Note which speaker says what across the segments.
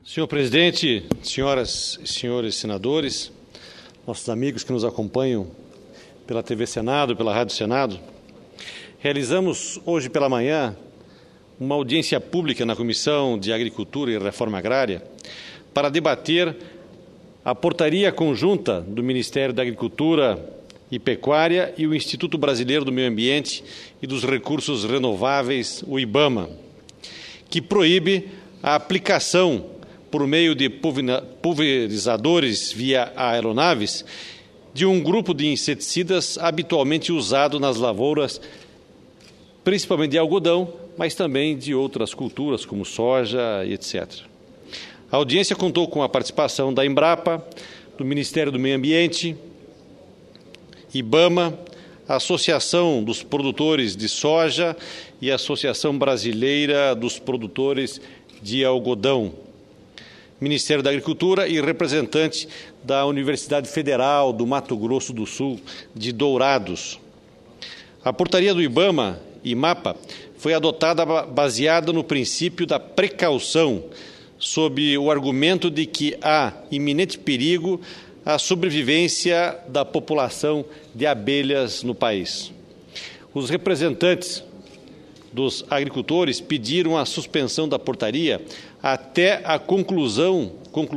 Speaker 1: Senhor presidente, senhoras e senhores senadores, nossos amigos que nos acompanham pela TV Senado, pela Rádio Senado, realizamos hoje pela manhã uma audiência pública na Comissão de Agricultura e Reforma Agrária para debater a portaria conjunta do Ministério da Agricultura e Pecuária e o Instituto Brasileiro do Meio Ambiente e dos Recursos Renováveis, o IBAMA, que proíbe a aplicação por meio de pulverizadores via aeronaves de um grupo de inseticidas habitualmente usado nas lavouras, principalmente de algodão, mas também de outras culturas, como soja e etc. A audiência contou com a participação da Embrapa, do Ministério do Meio Ambiente, IBAMA, a Associação dos Produtores de Soja e a Associação Brasileira dos Produtores de Algodão, Ministério da Agricultura e representante da Universidade Federal do Mato Grosso do Sul, de Dourados. A portaria do IBAMA e MAPA foi adotada baseada no princípio da precaução, sob o argumento de que há iminente perigo à sobrevivência da população de abelhas no país. Os representantes dos agricultores pediram a suspensão da portaria até a conclusão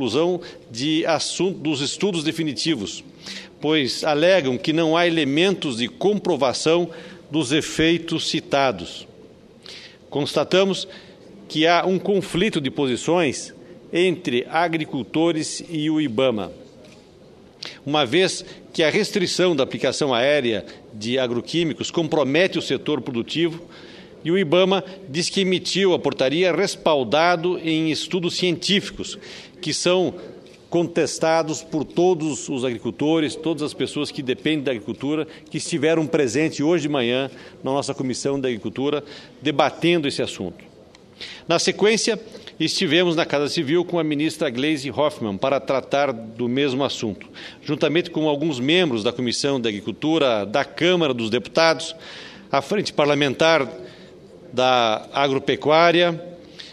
Speaker 1: dos estudos definitivos, pois alegam que não há elementos de comprovação dos efeitos citados. Constatamos que há um conflito de posições entre agricultores e o IBAMA, uma vez que a restrição da aplicação aérea de agroquímicos compromete o setor produtivo, e o IBAMA diz que emitiu a portaria respaldado em estudos científicos, que são contestados por todos os agricultores, todas as pessoas que dependem da agricultura, que estiveram presentes hoje de manhã na nossa Comissão da Agricultura, debatendo esse assunto. Na sequência, estivemos na Casa Civil com a ministra Gleisi Hoffmann para tratar do mesmo assunto, juntamente com alguns membros da Comissão da Agricultura, da Câmara dos Deputados, a Frente Parlamentar da Agropecuária,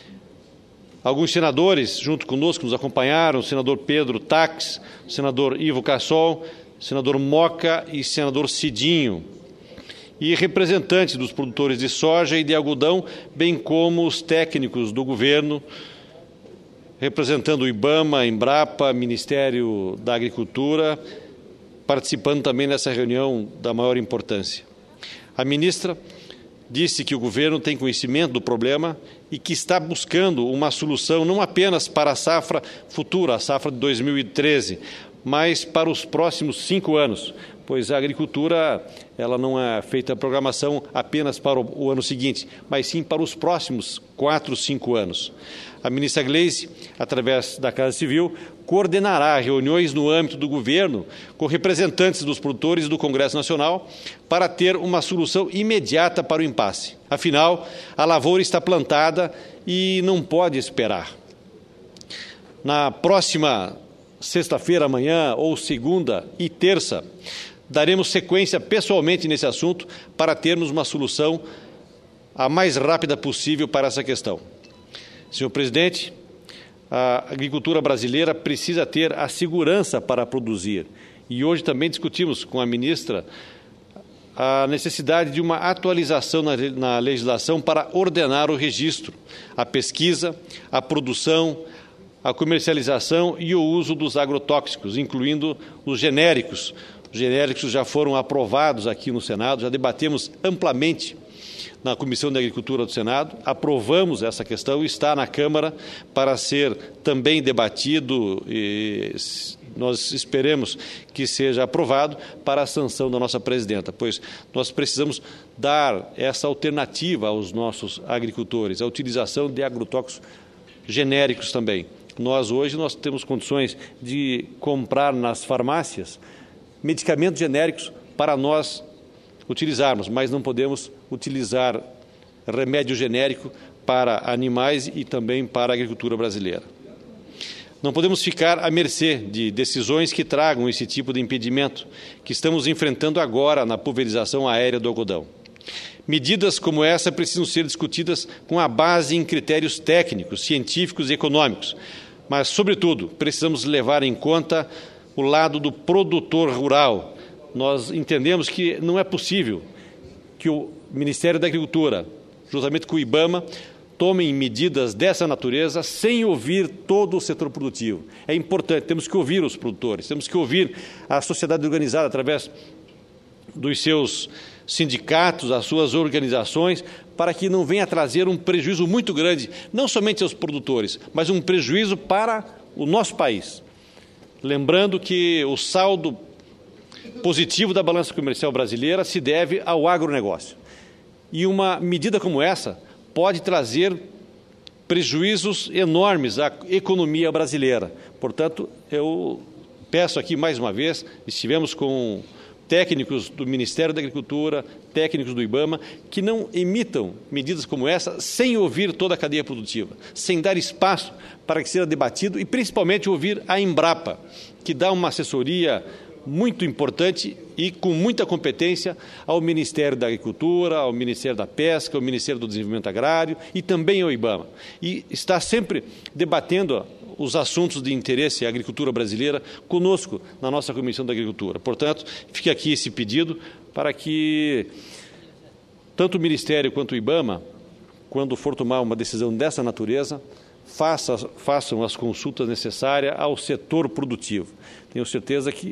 Speaker 1: alguns senadores junto conosco nos acompanharam, o senador Pedro Taques, o senador Ivo Cassol, o senador Moca e o senador Cidinho, e representantes dos produtores de soja e de algodão, bem como os técnicos do governo, representando o IBAMA, Embrapa, Ministério da Agricultura, participando também nessa reunião da maior importância. A ministra disse que o governo tem conhecimento do problema e que está buscando uma solução não apenas para a safra futura, a safra de 2013, mas para os próximos 5 anos, pois a agricultura ela não é feita a programação apenas para o ano seguinte, mas sim para os próximos 4, 5 anos. A ministra Gleisi, através da Casa Civil, coordenará reuniões no âmbito do governo com representantes dos produtores do Congresso Nacional para ter uma solução imediata para o impasse. Afinal, a lavoura está plantada e não pode esperar. Na próxima sexta-feira, amanhã, ou segunda e terça, daremos sequência pessoalmente nesse assunto para termos uma solução a mais rápida possível para essa questão. Senhor presidente, a agricultura brasileira precisa ter a segurança para produzir. E hoje também discutimos com a ministra a necessidade de uma atualização na legislação para ordenar o registro, a pesquisa, a produção, a comercialização e o uso dos agrotóxicos, incluindo os genéricos. Os genéricos já foram aprovados aqui no Senado, já debatemos amplamente na Comissão da Agricultura do Senado, aprovamos essa questão, está na Câmara para ser também debatido e nós esperemos que seja aprovado para a sanção da nossa presidenta, pois nós precisamos dar essa alternativa aos nossos agricultores, a utilização de agrotóxicos genéricos também. Hoje nós temos condições de comprar nas farmácias medicamentos genéricos para nós utilizarmos, mas não podemos utilizar remédio genérico para animais e também para a agricultura brasileira. Não podemos ficar à mercê de decisões que tragam esse tipo de impedimento que estamos enfrentando agora na pulverização aérea do algodão. Medidas como essa precisam ser discutidas com a base em critérios técnicos, científicos e econômicos, mas, sobretudo, precisamos levar em conta o lado do produtor rural. Nós entendemos que não é possível que o Ministério da Agricultura, juntamente com o IBAMA, tomem medidas dessa natureza sem ouvir todo o setor produtivo. É importante, temos que ouvir os produtores, temos que ouvir a sociedade organizada através dos seus sindicatos, as suas organizações, para que não venha a trazer um prejuízo muito grande, não somente aos produtores, mas um prejuízo para o nosso país. Lembrando que o saldo positivo da balança comercial brasileira se deve ao agronegócio. E uma medida como essa pode trazer prejuízos enormes à economia brasileira. Portanto, eu peço aqui mais uma vez, estivemos com técnicos do Ministério da Agricultura, técnicos do IBAMA, que não emitam medidas como essa sem ouvir toda a cadeia produtiva, sem dar espaço para que seja debatido e, principalmente, ouvir a Embrapa, que dá uma assessoria muito importante e com muita competência ao Ministério da Agricultura, ao Ministério da Pesca, ao Ministério do Desenvolvimento Agrário e também ao IBAMA. E está sempre debatendo os assuntos de interesse à agricultura brasileira conosco na nossa Comissão da Agricultura. Portanto, fica aqui esse pedido para que tanto o Ministério quanto o IBAMA, quando for tomar uma decisão dessa natureza, façam as consultas necessárias ao setor produtivo. Tenho certeza que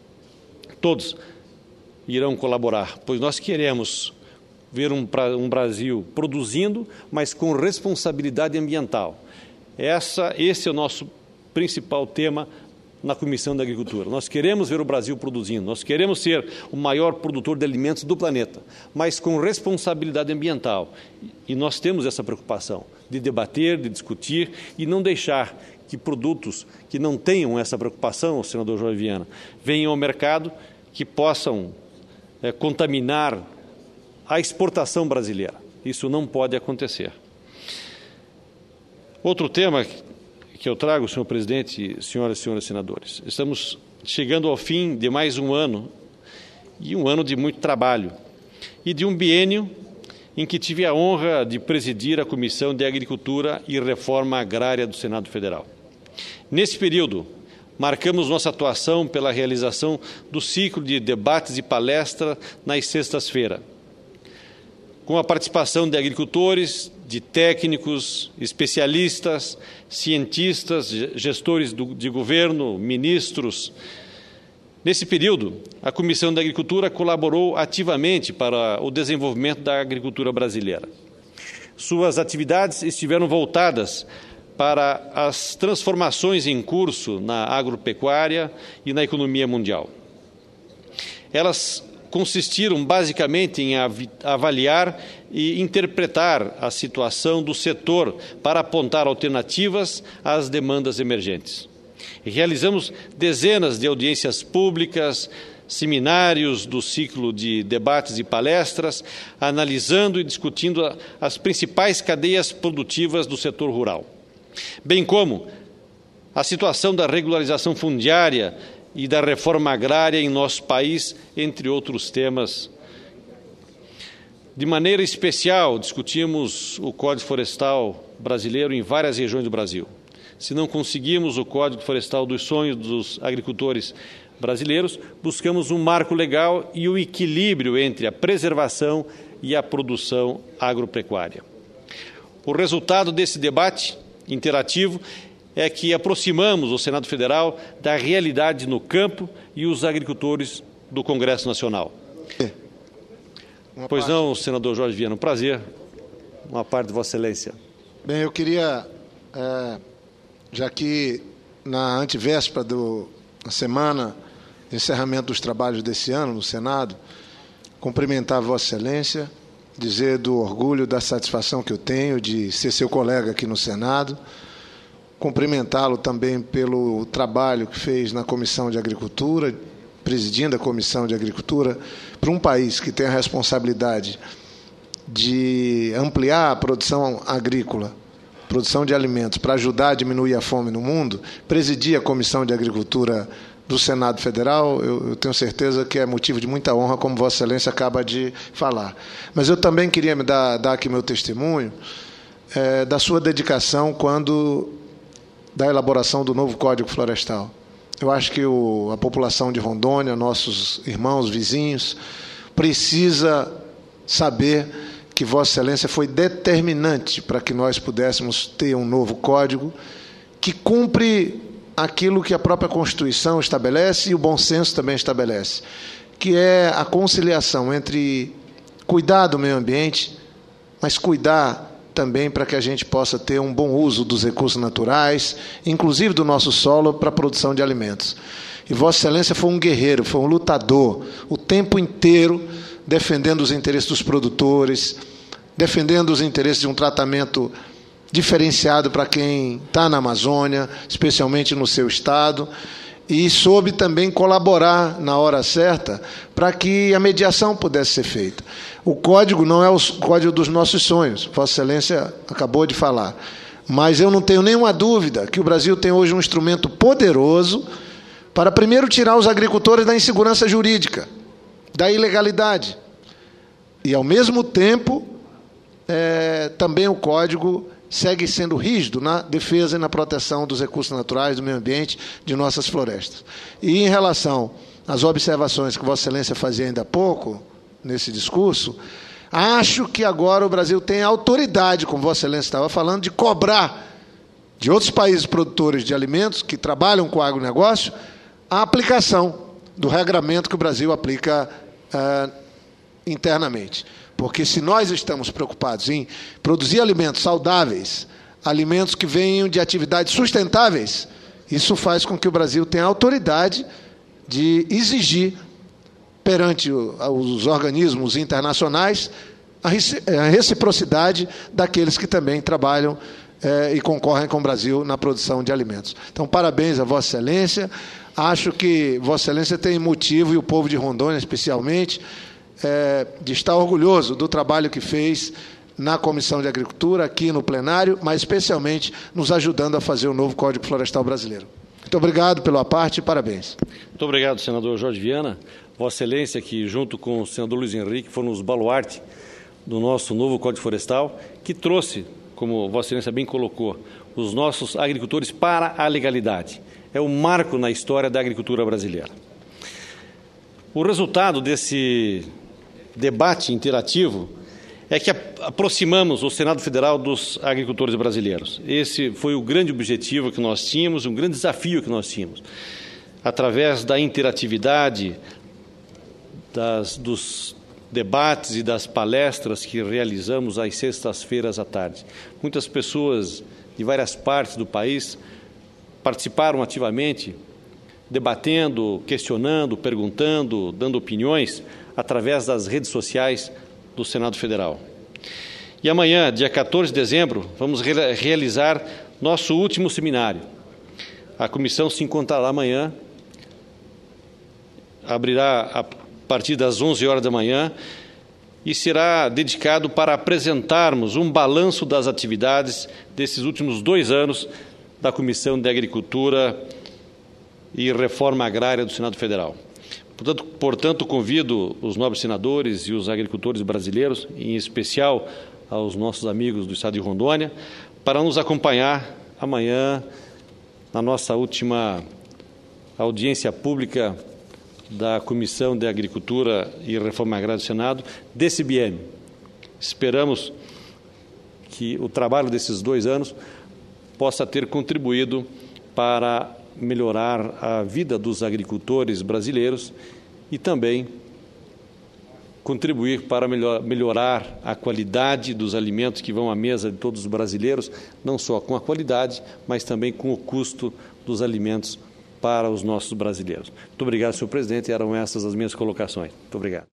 Speaker 1: todos irão colaborar, pois nós queremos ver um Brasil produzindo, mas com responsabilidade ambiental. Esse é o nosso principal tema na Comissão da Agricultura. Nós queremos ver o Brasil produzindo, nós queremos ser o maior produtor de alimentos do planeta, mas com responsabilidade ambiental. E nós temos essa preocupação de debater, de discutir e não deixar que produtos que não tenham essa preocupação, senador Jorge Viana, venham ao mercado que possam contaminar a exportação brasileira. Isso não pode acontecer. Outro tema que eu trago, senhor presidente, senhoras e senhores senadores, estamos chegando ao fim de mais um ano, e um ano de muito trabalho, e de um biênio em que tive a honra de presidir a Comissão de Agricultura e Reforma Agrária do Senado Federal. Nesse período, marcamos nossa atuação pela realização do ciclo de debates e palestras nas sextas-feiras, com a participação de agricultores, de técnicos, especialistas, cientistas, gestores de governo, ministros. Nesse período, a Comissão da Agricultura colaborou ativamente para o desenvolvimento da agricultura brasileira. Suas atividades estiveram voltadas para as transformações em curso na agropecuária e na economia mundial. Elas consistiram basicamente em avaliar e interpretar a situação do setor para apontar alternativas às demandas emergentes. Realizamos dezenas de audiências públicas, seminários do ciclo de debates e palestras, analisando e discutindo as principais cadeias produtivas do setor rural, bem como a situação da regularização fundiária e da reforma agrária em nosso país, entre outros temas. De maneira especial, discutimos o Código Florestal brasileiro em várias regiões do Brasil. Se não conseguimos o Código Florestal dos sonhos dos agricultores brasileiros, buscamos um marco legal e o equilíbrio entre a preservação e a produção agropecuária. O resultado desse debate interativo é que aproximamos o Senado Federal da realidade no campo e os agricultores do Congresso Nacional. Pois não, senador Jorge Viana, um prazer, uma parte de Vossa Excelência.
Speaker 2: Bem, eu queria, já que na antevéspera da semana de encerramento dos trabalhos desse ano no Senado, cumprimentar Vossa Excelência, dizer do orgulho, da satisfação que eu tenho de ser seu colega aqui no Senado, cumprimentá-lo também pelo trabalho que fez na Comissão de Agricultura, presidindo a Comissão de Agricultura, para um país que tem a responsabilidade de ampliar a produção agrícola, produção de alimentos, para ajudar a diminuir a fome no mundo, presidir a Comissão de Agricultura do Senado Federal, eu tenho certeza que é motivo de muita honra, como Vossa Excelência acaba de falar. Mas eu também queria dar aqui meu testemunho da sua dedicação quando da elaboração do novo Código Florestal. Eu acho que a população de Rondônia, nossos irmãos, vizinhos, precisa saber que Vossa Excelência foi determinante para que nós pudéssemos ter um novo código que cumpre aquilo que a própria Constituição estabelece e o bom senso também estabelece, que é a conciliação entre cuidar do meio ambiente, mas cuidar também para que a gente possa ter um bom uso dos recursos naturais, inclusive do nosso solo, para a produção de alimentos. E Vossa Excelência foi um guerreiro, foi um lutador, o tempo inteiro defendendo os interesses dos produtores, defendendo os interesses de um tratamento diferenciado para quem está na Amazônia, especialmente no seu estado, e soube também colaborar na hora certa para que a mediação pudesse ser feita. O código não é o código dos nossos sonhos, Vossa Excelência acabou de falar, mas eu não tenho nenhuma dúvida que o Brasil tem hoje um instrumento poderoso para, primeiro, tirar os agricultores da insegurança jurídica, da ilegalidade, e, ao mesmo tempo, também o código segue sendo rígido na defesa e na proteção dos recursos naturais, do meio ambiente, de nossas florestas. E em relação às observações que Vossa Excelência fazia ainda há pouco, nesse discurso, acho que agora o Brasil tem autoridade, como Vossa Excelência estava falando, de cobrar de outros países produtores de alimentos que trabalham com o agronegócio a aplicação do regramento que o Brasil aplica internamente. Porque se nós estamos preocupados em produzir alimentos saudáveis, alimentos que venham de atividades sustentáveis, isso faz com que o Brasil tenha autoridade de exigir perante os organismos internacionais a reciprocidade daqueles que também trabalham e concorrem com o Brasil na produção de alimentos. Então, parabéns a Vossa Excelência. Acho que Vossa Excelência tem motivo, e o povo de Rondônia especialmente, de estar orgulhoso do trabalho que fez na Comissão de Agricultura, aqui no plenário, mas especialmente nos ajudando a fazer o novo Código Florestal brasileiro. Muito obrigado pela parte e parabéns.
Speaker 1: Muito obrigado, senador Jorge Viana. Vossa Excelência, que junto com o senador Luiz Henrique foram os baluarte do nosso novo Código Florestal, que trouxe, como Vossa Excelência bem colocou, os nossos agricultores para a legalidade. É um marco na história da agricultura brasileira. O resultado desse debate interativo é que aproximamos o Senado Federal dos agricultores brasileiros. Esse foi o grande objetivo que nós tínhamos, um grande desafio que nós tínhamos. Através da interatividade, dos debates e das palestras que realizamos às sextas-feiras à tarde. Muitas pessoas de várias partes do país participaram ativamente, debatendo, questionando, perguntando, dando opiniões, através das redes sociais do Senado Federal. E amanhã, dia 14 de dezembro, vamos realizar nosso último seminário. A comissão se encontrará amanhã, abrirá a partir das 11 horas da manhã e será dedicado para apresentarmos um balanço das atividades desses últimos 2 anos da Comissão de Agricultura e Reforma Agrária do Senado Federal. Portanto, convido os nobres senadores e os agricultores brasileiros, em especial aos nossos amigos do Estado de Rondônia, para nos acompanhar amanhã na nossa última audiência pública da Comissão de Agricultura e Reforma Agrária do Senado, desse biênio. Esperamos que o trabalho desses 2 anos possa ter contribuído para melhorar a vida dos agricultores brasileiros e também contribuir para melhorar a qualidade dos alimentos que vão à mesa de todos os brasileiros, não só com a qualidade, mas também com o custo dos alimentos para os nossos brasileiros. Muito obrigado, senhor presidente, e eram essas as minhas colocações. Muito obrigado.